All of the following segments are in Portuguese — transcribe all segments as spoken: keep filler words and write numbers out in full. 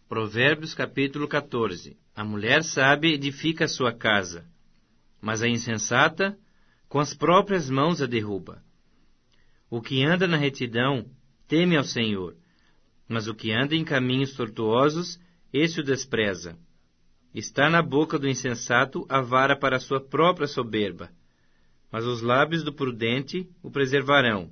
Provérbios capítulo catorze. A mulher sábia edifica a sua casa, mas a insensata com as próprias mãos a derruba. O que anda na retidão teme ao Senhor, mas o que anda em caminhos tortuosos, esse o despreza. Está na boca do insensato a vara para a sua própria soberba, mas os lábios do prudente o preservarão.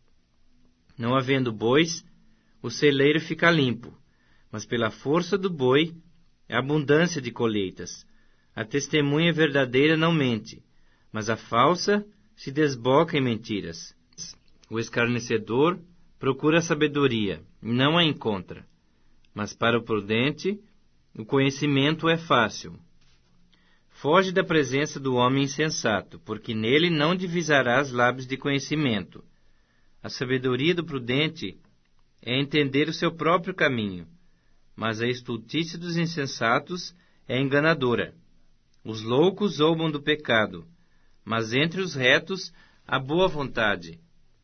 Não havendo bois, o celeiro fica limpo, mas pela força do boi é abundância de colheitas. A testemunha verdadeira não mente, mas a falsa se desboca em mentiras. O escarnecedor procura a sabedoria, e não a encontra, mas para o prudente o conhecimento é fácil. Foge da presença do homem insensato, porque nele não divisarás lábios de conhecimento. A sabedoria do prudente é entender o seu próprio caminho, mas a estultícia dos insensatos é enganadora. Os loucos zombam do pecado, mas entre os retos há boa vontade.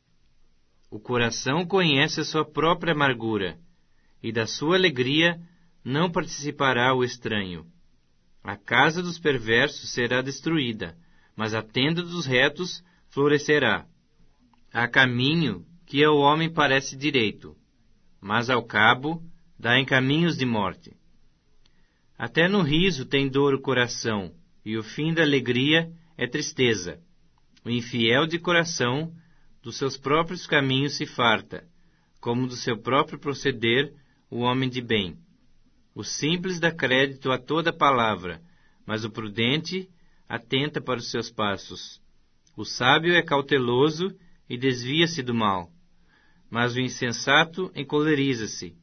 O coração conhece a sua própria amargura, e da sua alegria não participará o estranho. A casa dos perversos será destruída, mas a tenda dos retos florescerá. Há caminho que ao homem parece direito, mas ao cabo dá em caminhos de morte. Até no riso tem dor o coração, e o fim da alegria é tristeza. O infiel de coração dos seus próprios caminhos se farta, como do seu próprio proceder o homem de bem. O simples dá crédito a toda palavra, mas o prudente atenta para os seus passos. O sábio é cauteloso e desvia-se do mal, mas o insensato encoleriza-se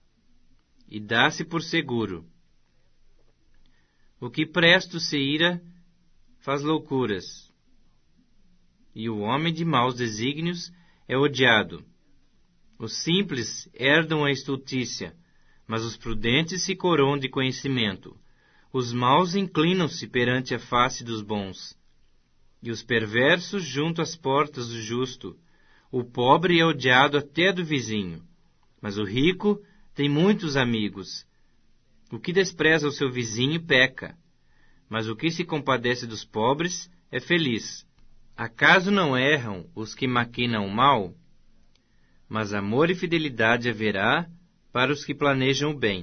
e dá-se por seguro. O que presto se ira faz loucuras, e o homem de maus desígnios é odiado. Os simples herdam a estultícia, mas os prudentes se coroam de conhecimento. Os maus inclinam-se perante a face dos bons, e os perversos junto às portas do justo. O pobre é odiado até do vizinho, mas o rico tem muitos amigos. O que despreza o seu vizinho peca, mas o que se compadece dos pobres é feliz. Acaso não erram os que maquinam o mal? Mas amor e fidelidade haverá para os que planejam o bem.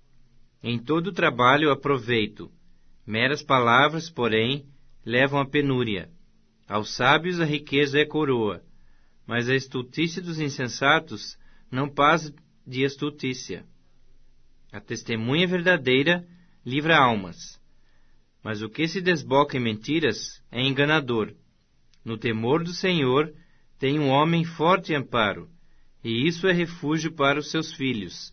Em todo o trabalho há proveito. Meras palavras, porém, levam à penúria. Aos sábios a riqueza é coroa, mas a estultícia dos insensatos não passa de estultícia. A testemunha verdadeira livra almas, mas o que se desboca em mentiras é enganador. No temor do Senhor tem um homem forte amparo, e isso é refúgio para os seus filhos.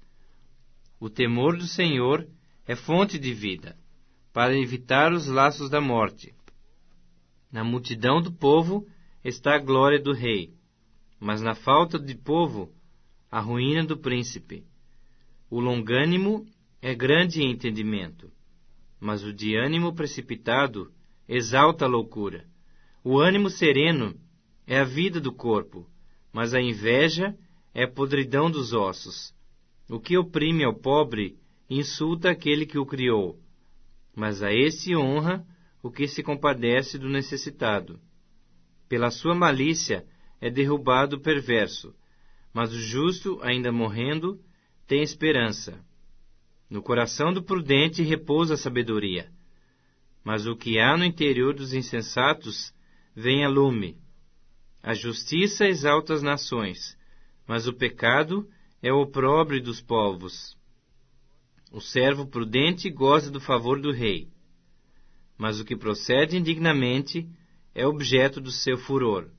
O temor do Senhor é fonte de vida, para evitar os laços da morte. Na multidão do povo está a glória do rei, mas na falta de povo, a ruína do príncipe. O longânimo é grande em entendimento, mas o de ânimo precipitado exalta a loucura. O ânimo sereno é a vida do corpo, mas a inveja é a podridão dos ossos. O que oprime ao pobre insulta aquele que o criou, mas a esse honra o que se compadece do necessitado. Pela sua malícia é derrubado o perverso, mas o justo, ainda morrendo, tem esperança. No coração do prudente repousa a sabedoria, mas o que há no interior dos insensatos vem a lume. A justiça exalta as nações, mas o pecado é o opróbrio dos povos. O servo prudente goza do favor do rei, mas o que procede indignamente é objeto do seu furor.